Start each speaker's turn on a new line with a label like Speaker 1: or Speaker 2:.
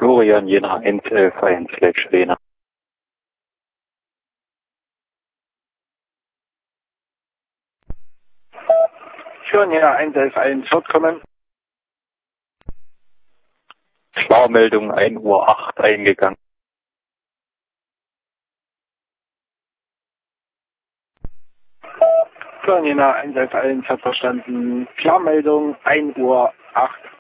Speaker 1: Florian Jena 111 Lena.
Speaker 2: Florian Jena 111 wird kommen.
Speaker 1: Klarmeldung 1:08 Uhr eingegangen.
Speaker 2: Florian Jena 111 hat verstanden. Klarmeldung 1:08 Uhr